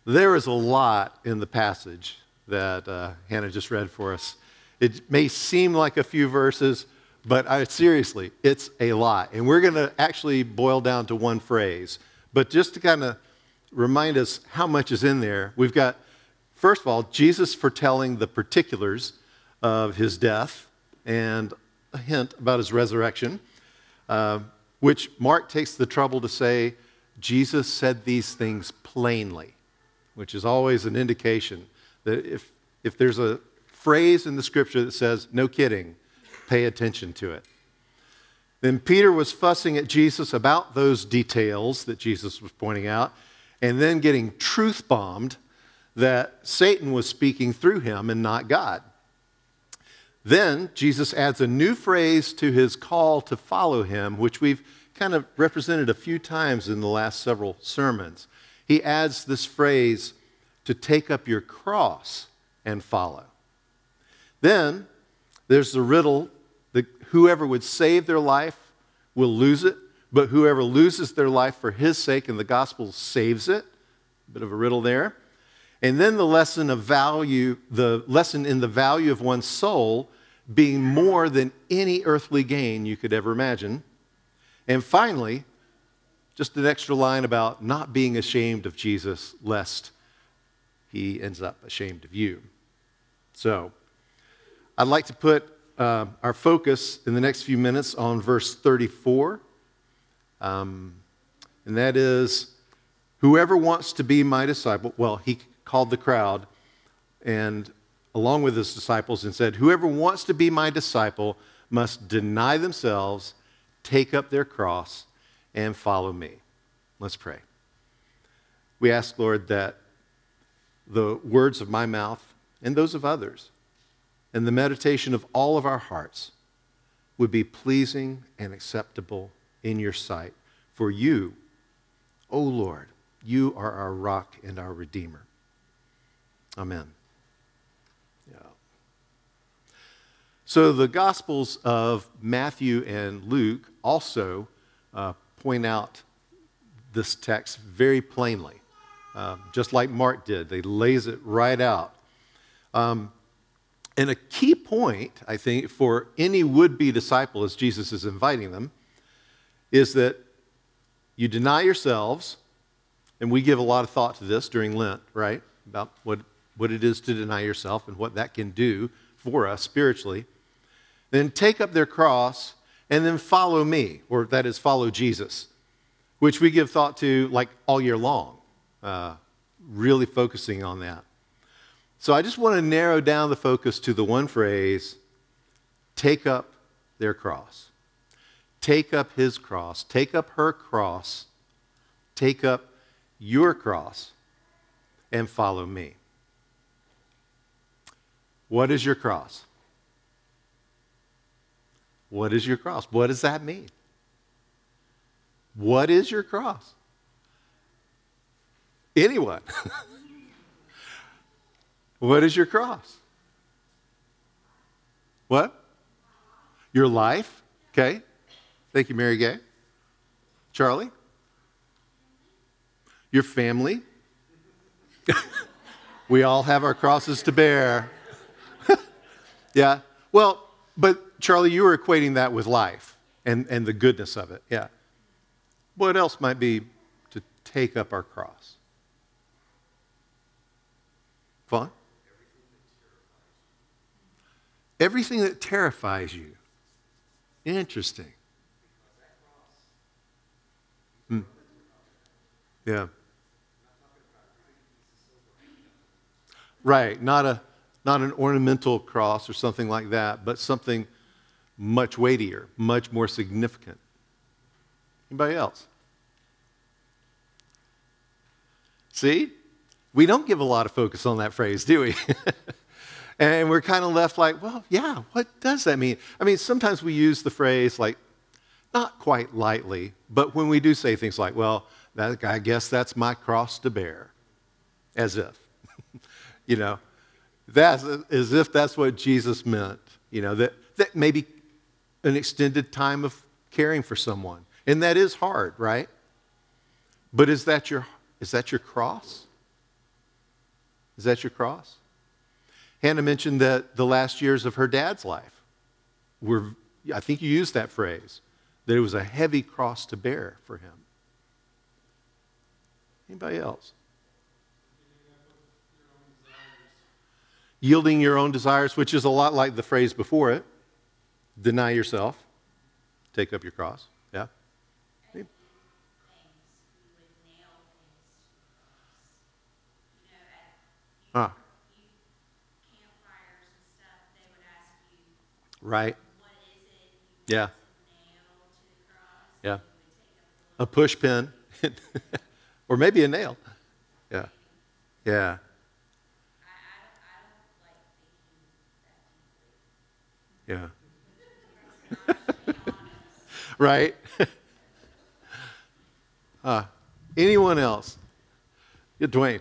There is a lot in the passage that Hannah just read for us. It may seem like a few verses, but seriously, it's a lot. And we're going to actually boil down to one phrase. But just to kind of remind us how much is in there, we've got, first of all, Jesus foretelling the particulars of his death and a hint about his resurrection, which Mark takes the trouble to say, Jesus said these things plainly, which is always an indication that if there's a phrase in the scripture that says, no kidding, pay attention to it. Then Peter was fussing at Jesus about those details that Jesus was pointing out, and then getting truth bombed that Satan was speaking through him and not God. Then Jesus adds a new phrase to his call to follow him, which we've kind of represented a few times in the last several sermons. He adds this phrase to take up your cross and follow. Then there's the riddle that whoever would save their life will lose it, but whoever loses their life for his sake and the gospel saves it. A bit of a riddle there. And then the lesson in the value of one's soul being more than any earthly gain you could ever imagine. And finally, just an extra line about not being ashamed of Jesus, lest he ends up ashamed of you. So, I'd like to put our focus in the next few minutes on verse 34. And that is, whoever wants to be my disciple, well, he called the crowd and along with his disciples and said, whoever wants to be my disciple must deny themselves, take up their cross, and follow me. Let's pray. We ask, Lord, that the words of my mouth and those of others and the meditation of all of our hearts would be pleasing and acceptable in your sight. For you, O Lord, you are our rock and our Redeemer. Amen. Yeah. So the Gospels of Matthew and Luke also point out this text very plainly, just like Mark did. They lays it right out. And a key point, I think, for any would-be disciple as Jesus is inviting them, is that you deny yourselves, and we give a lot of thought to this during Lent, right? About what it is to deny yourself and what that can do for us spiritually. Then take up their cross and then follow me, or that is follow Jesus, which we give thought to like all year long, really focusing on that. So I just want to narrow down the focus to the one phrase, take up their cross. Take up his cross. Take up her cross. Take up your cross and follow me. What is your cross? What is your cross? What does that mean? What is your cross? Anyone? What is your cross? What? Your life? Okay. Thank you, Mary Gay. Charlie? Your family? We all have our crosses to bear. Yeah. Well, but Charlie, you were equating that with life and the goodness of it. Yeah. What else might be to take up our cross? Fun? Everything that terrifies you. Interesting. Yeah. Right. Not an ornamental cross or something like that, but something much weightier, much more significant. Anybody else? See? We don't give a lot of focus on that phrase, do we? And we're kind of left like, well, yeah, what does that mean? I mean, sometimes we use the phrase like, not quite lightly, but when we do say things like, well, I guess that's my cross to bear, as if, that's as if that's what Jesus meant, that maybe an extended time of caring for someone. And that is hard, right? But is that your cross? Is that your cross? Hannah mentioned that the last years of her dad's life were, I think you used that phrase, that it was a heavy cross to bear for him. Anybody else? Yielding your own desires, which is a lot like the phrase before it. Deny yourself. Take up your cross. Yeah? Ah. Right. Yeah. Yeah. A push pin. Or maybe a nail. Yeah. Yeah. Yeah. Right? Anyone else? Yeah, Dwayne.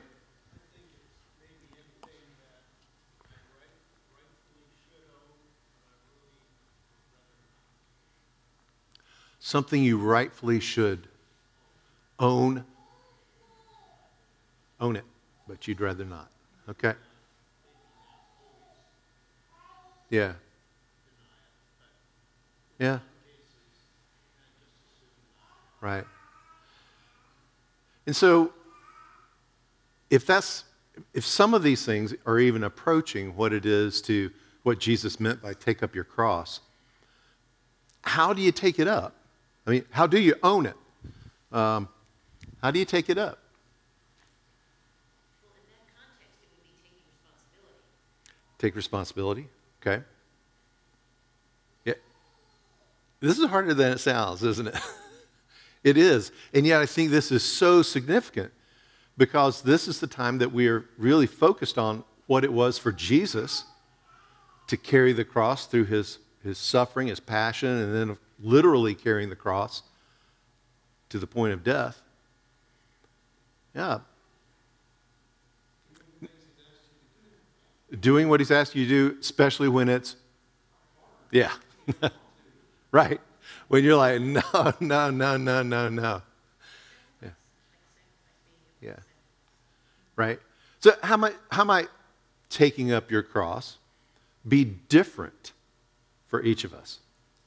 Something you rightfully should own. Own it, but you'd rather not. Okay? Yeah. Yeah. Right. And so if some of these things are even approaching what it is to what Jesus meant by take up your cross, how do you take it up? I mean, how do you own it? How do you take it up? Well, in that context, it would be taking responsibility. Take responsibility. Okay. Yeah. This is harder than it sounds, isn't it? It is. And yet I think this is so significant because this is the time that we are really focused on what it was for Jesus to carry the cross through his suffering, his passion, and then literally carrying the cross to the point of death. Yeah. Doing what he's asked you to do, especially when it's, yeah. Right. When you're like, no. Yeah. Yeah. Right. So how might taking up your cross be different for each of us?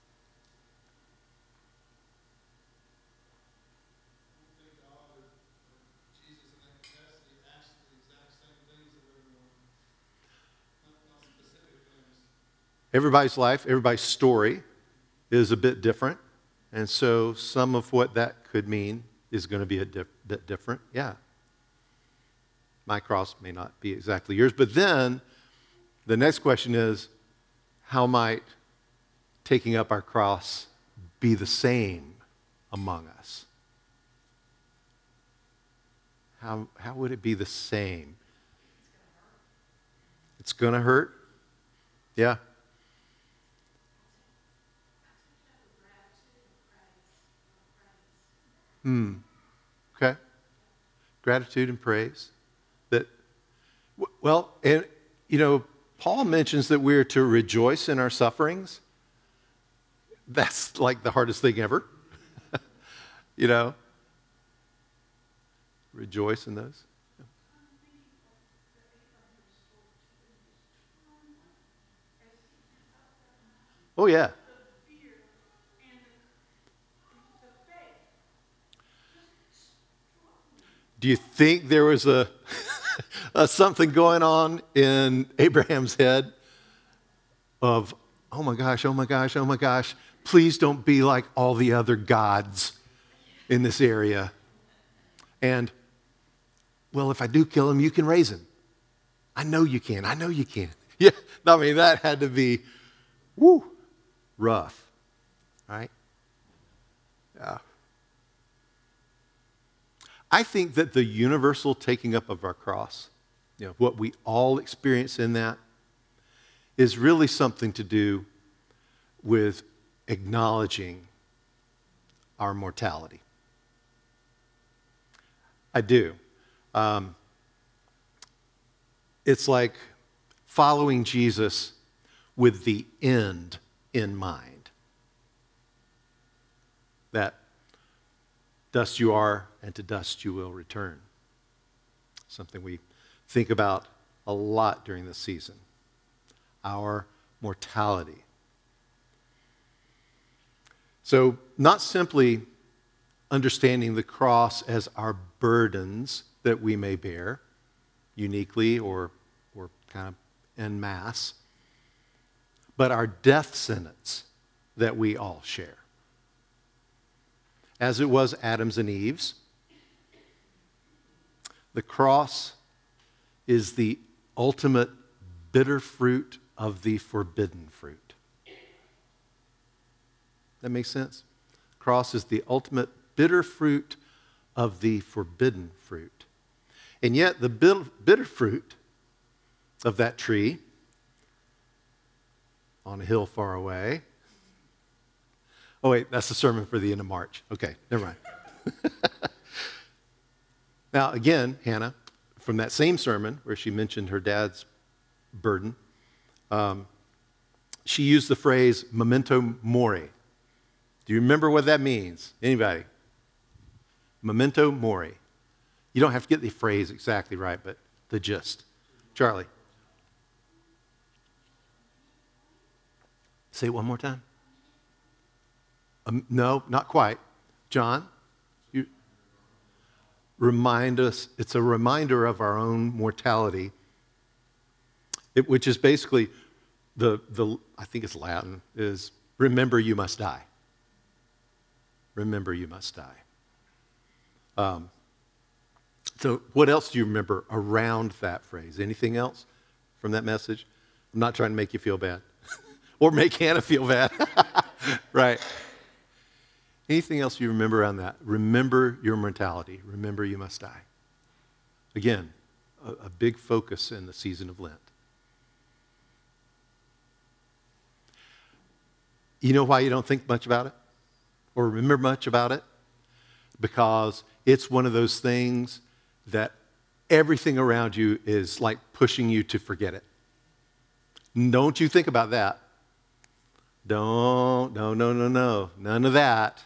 Everybody's life, everybody's story is a bit different. And so some of what that could mean is going to be a bit different. Yeah. My cross may not be exactly yours. But then the next question is, how might taking up our cross be the same among us? How would it be the same? It's going to hurt. Yeah. Okay. Gratitude and praise. Well, and Paul mentions that we're to rejoice in our sufferings. That's like the hardest thing ever. Rejoice in those. Oh, yeah. Do you think there was a something going on in Abraham's head of, oh my gosh, please don't be like all the other gods in this area. And, well, if I do kill him, you can raise him. I know you can. Yeah, I mean, that had to be, rough, right? Yeah. I think that the universal taking up of our cross, what we all experience in that, is really something to do with acknowledging our mortality. I do. It's like following Jesus with the end in mind. That dust you are, and to dust you will return. Something we think about a lot during this season. Our mortality. So, not simply understanding the cross as our burdens that we may bear, uniquely or kind of en masse, but our death sentence that we all share. As it was Adam's and Eve's, the cross is the ultimate bitter fruit of the forbidden fruit. That makes sense? Cross is the ultimate bitter fruit of the forbidden fruit. And yet the bitter fruit of that tree on a hill far away. Oh wait, that's the sermon for the end of March. Okay, never mind. Now again, Hannah, from that same sermon where she mentioned her dad's burden, she used the phrase memento mori. Do you remember what that means? Anybody? Memento mori. You don't have to get the phrase exactly right, but the gist. Charlie. Say it one more time. No, not quite. John, you remind us. It's a reminder of our own mortality, which is basically the I think it's Latin, is remember you must die. Remember you must die. So what else do you remember around that phrase? Anything else from that message? I'm not trying to make you feel bad. Or make Hannah feel bad. Right. Anything else you remember around that? Remember your mortality. Remember you must die. Again, a big focus in the season of Lent. You know why you don't think much about it? Or remember much about it? Because it's one of those things that everything around you is like pushing you to forget it. Don't you think about that. No, none of that.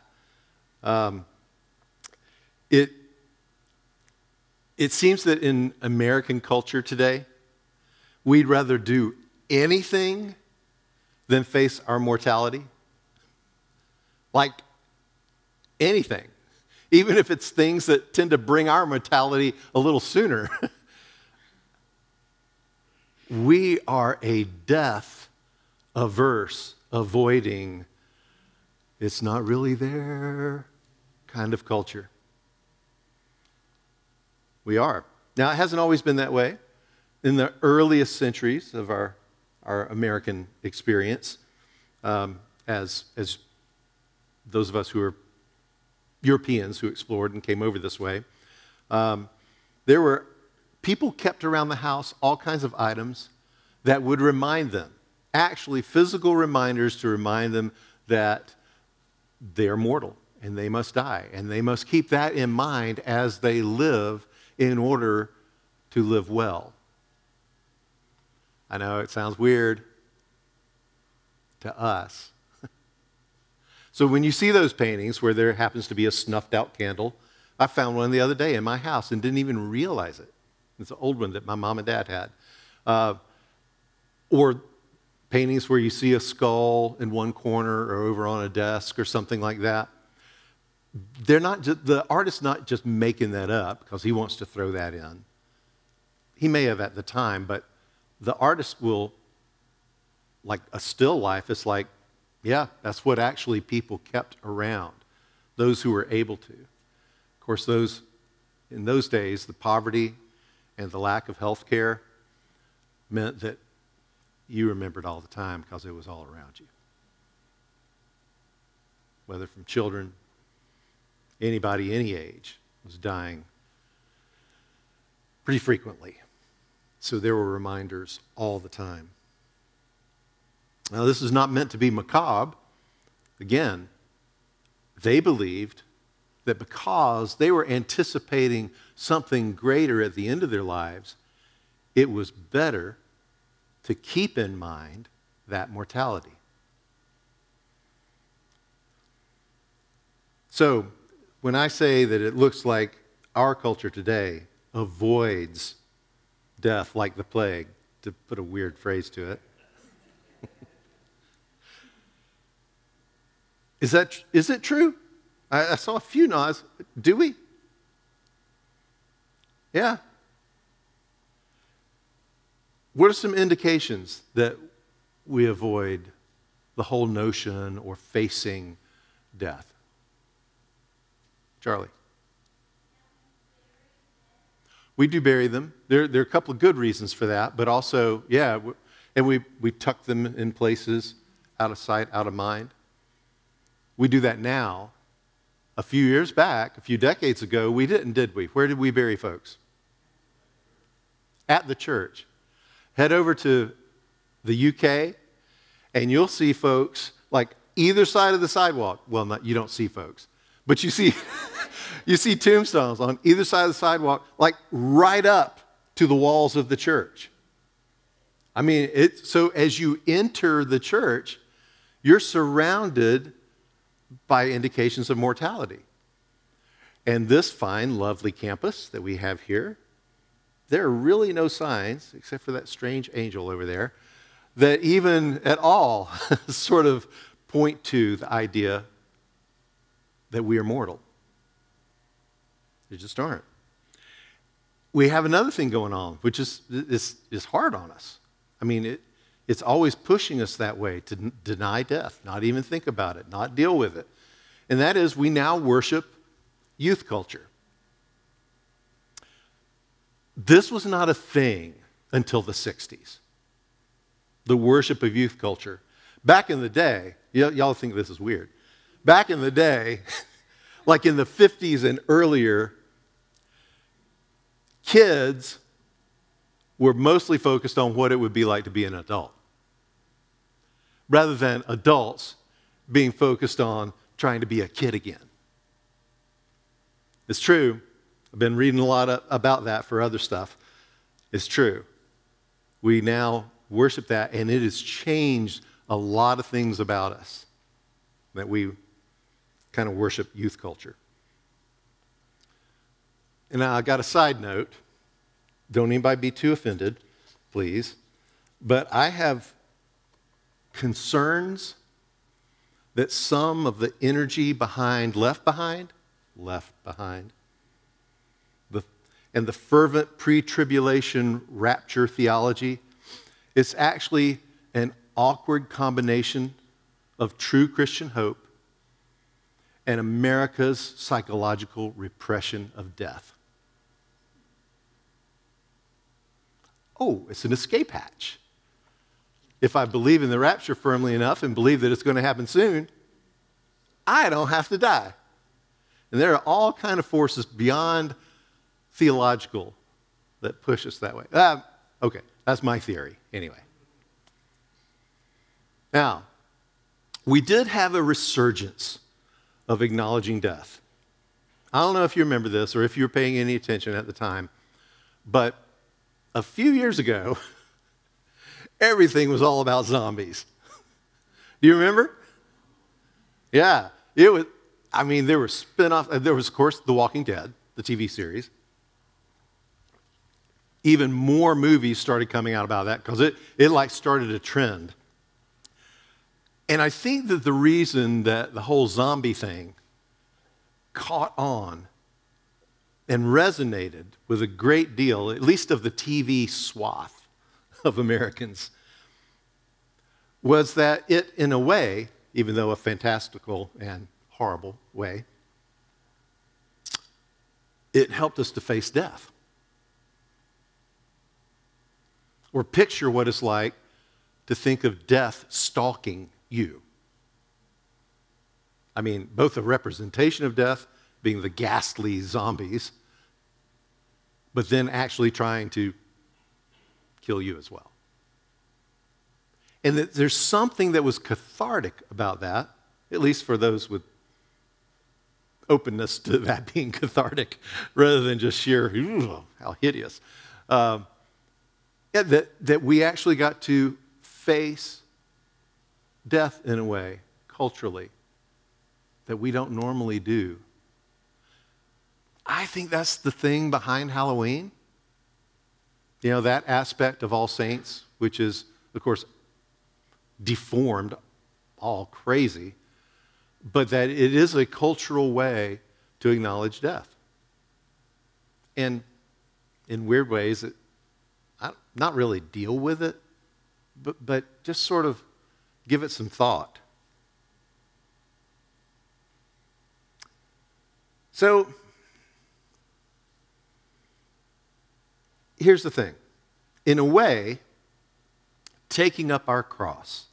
It seems that in American culture today, we'd rather do anything than face our mortality. Like anything. Even if it's things that tend to bring our mortality a little sooner. We are a death-averse, avoiding, it's not really there kind of culture. We are. Now, it hasn't always been that way. In the earliest centuries of our American experience, as those of us who are Europeans who explored and came over this way, there were people kept around the house all kinds of items that would remind them, actually physical reminders to remind them that they're mortal and they must die. And they must keep that in mind as they live in order to live well. I know it sounds weird to us. So when you see those paintings where there happens to be a snuffed out candle, I found one the other day in my house and didn't even realize it. It's an old one that my mom and dad had. Or paintings where you see a skull in one corner or over on a desk or something like that. They're not just, the artist's not just making that up because he wants to throw that in. He may have at the time, but the artist will, like a still life, it's like, yeah, that's what actually people kept around, those who were able to. Of course, in those days, the poverty and the lack of health care meant that you remembered all the time because it was all around you. Whether from children, anybody, any age, was dying pretty frequently. So there were reminders all the time. Now, this is not meant to be macabre. Again, they believed that because they were anticipating something greater at the end of their lives, it was better to keep in mind that mortality. So, when I say that it looks like our culture today avoids death like the plague, to put a weird phrase to it. Is it true? I saw a few nods. Do we? Yeah. What are some indications that we avoid the whole notion or facing death? Charlie. We do bury them. There are a couple of good reasons for that, but also, yeah, and we tuck them in places out of sight, out of mind. We do that now. A few years back, a few decades ago, we didn't, did we? Where did we bury folks? At the church. Head over to the UK, and you'll see folks like either side of the sidewalk. Well, you don't see folks, but you see you see tombstones on either side of the sidewalk, like right up to the walls of the church. I mean, so as you enter the church, you're surrounded by indications of mortality. And this fine, lovely campus that we have here, there are really no signs, except for that strange angel over there, that even at all sort of point to the idea that we are mortal. They just aren't. We have another thing going on, which is hard on us. I mean, it's always pushing us that way to deny death, not even think about it, not deal with it. And that is, we now worship youth culture. This was not a thing until the 60s, the worship of youth culture. Back in the day, y'all think this is weird. Back in the day, like in the 50s and earlier, kids were mostly focused on what it would be like to be an adult, rather than adults being focused on trying to be a kid again. It's true. I've been reading a lot about that for other stuff. It's true. We now worship that, and it has changed a lot of things about us, that we kind of worship youth culture. And now I got a side note. Don't anybody be too offended, please. But I have concerns that some of the energy behind Left Behind, and the fervent pre-tribulation rapture theology, it's actually an awkward combination of true Christian hope and America's psychological repression of death. Oh, it's an escape hatch. If I believe in the rapture firmly enough and believe that it's going to happen soon, I don't have to die. And there are all kinds of forces beyond theological that push us that way. Okay, that's my theory anyway. Now, we did have a resurgence of acknowledging death. I don't know if you remember this or if you were paying any attention at the time, but a few years ago, everything was all about zombies. Do you remember? Yeah, it was. I mean, there were spin-offs. There was, of course, The Walking Dead, the TV series. Even more movies started coming out about that because it like started a trend. And I think that the reason that the whole zombie thing caught on and resonated with a great deal, at least of the TV swath of Americans, was that it, in a way, even though a fantastical and horrible way, it helped us to face death. Or picture what it's like to think of death stalking you. I mean, both a representation of death, being the ghastly zombies, but then actually trying to kill you as well. And that there's something that was cathartic about that, at least for those with openness to that being cathartic, rather than just sheer, how hideous. That we actually got to face death in a way, culturally, that we don't normally do. I think that's the thing behind Halloween. You know, that aspect of All Saints, which is, of course, deformed, all crazy, but that it is a cultural way to acknowledge death. And in weird ways, not really deal with it, but just sort of give it some thought. So, here's the thing. In a way, taking up our cross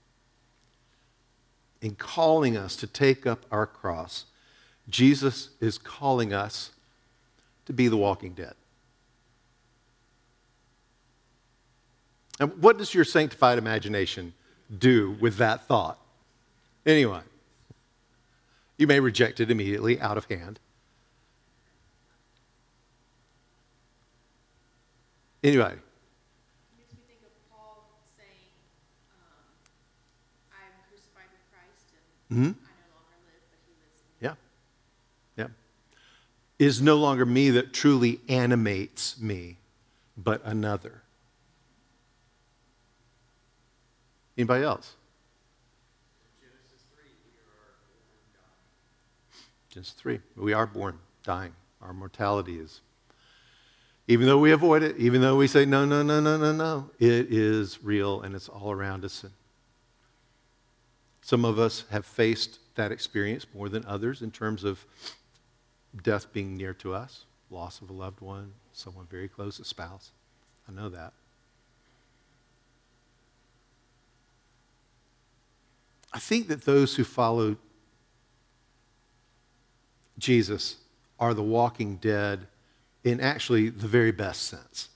and calling us to take up our cross, Jesus is calling us to be the walking dead. And what does your sanctified imagination do with that thought? Anyway, you may reject it immediately out of hand. Anyway. It makes me think of Paul saying, I am crucified with Christ, and I no longer live, but he lives in me. Yeah. It is no longer me that truly animates me, but another. Anybody else? Genesis 3, we are born dying. Our mortality is, even though we avoid it, even though we say, no, it is real and it's all around us. And some of us have faced that experience more than others in terms of death being near to us, loss of a loved one, someone very close, a spouse. I know that. I think that those who follow Jesus are the walking dead in actually the very best sense.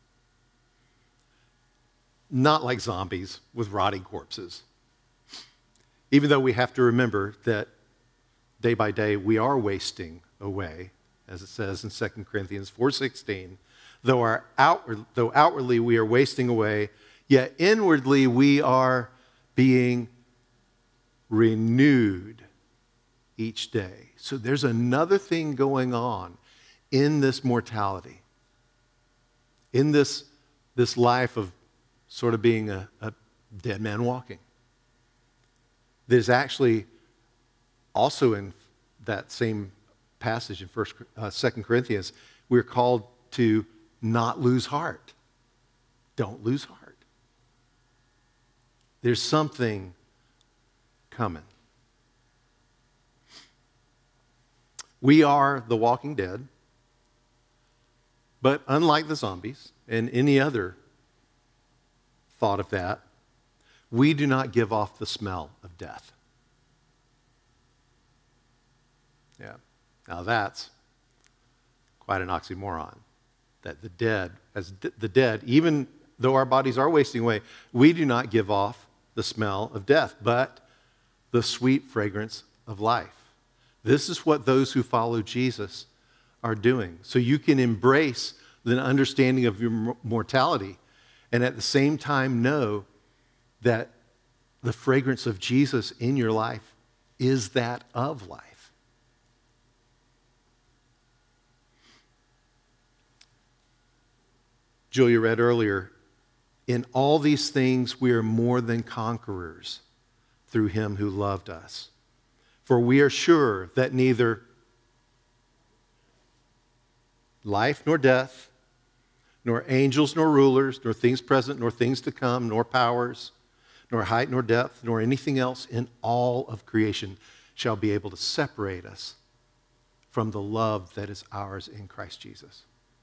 Not like zombies with rotting corpses. Even though we have to remember that day by day we are wasting away, as it says in 2 Corinthians 4:16, though outwardly we are wasting away, yet inwardly we are being renewed each day. So there's another thing going on in this mortality, in this life of sort of being a dead man walking. There's actually also in that same passage in 2 Corinthians, we're called to not lose heart. Don't lose heart. There's something coming. We are the walking dead, but unlike the zombies and any other thought of that, we do not give off the smell of death. Yeah. Now that's quite an oxymoron. That the dead, even though our bodies are wasting away, we do not give off the smell of death, but the sweet fragrance of life. This is what those who follow Jesus are doing. So you can embrace the understanding of your mortality and at the same time know that the fragrance of Jesus in your life is that of life. Julia read earlier, in all these things we are more than conquerors through him who loved us. For we are sure that neither life nor death, nor angels nor rulers, nor things present, nor things to come, nor powers, nor height nor depth, nor anything else in all of creation shall be able to separate us from the love that is ours in Christ Jesus.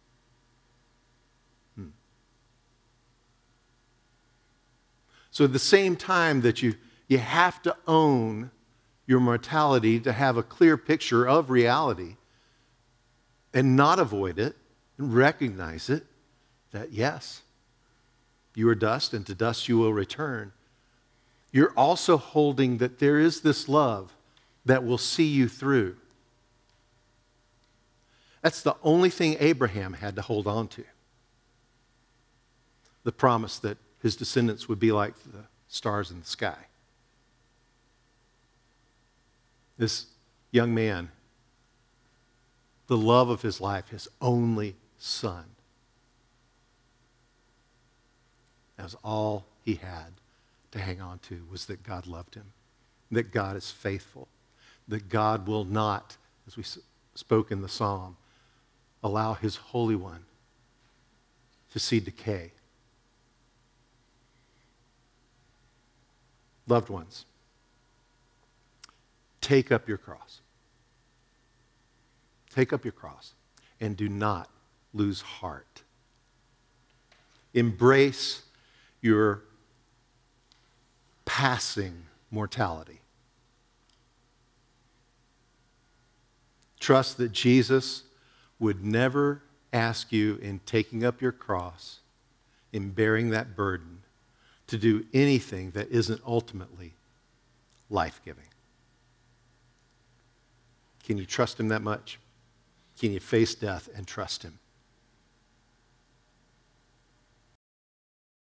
So at the same time that you have to own your mortality to have a clear picture of reality and not avoid it and recognize it, that yes, you are dust and to dust you will return. You're also holding that there is this love that will see you through. That's the only thing Abraham had to hold on to. The promise that his descendants would be like the stars in the sky. This young man, the love of his life, his only son, That was all he had to hang on to, was that God loved him, that God is faithful, that God will not, as we spoke in the psalm, allow his Holy One to see decay. Loved ones, take up your cross. Take up your cross and do not lose heart. Embrace your passing mortality. Trust that Jesus would never ask you, in taking up your cross, in bearing that burden, to do anything that isn't ultimately life-giving. Can you trust him that much? Can you face death and trust him?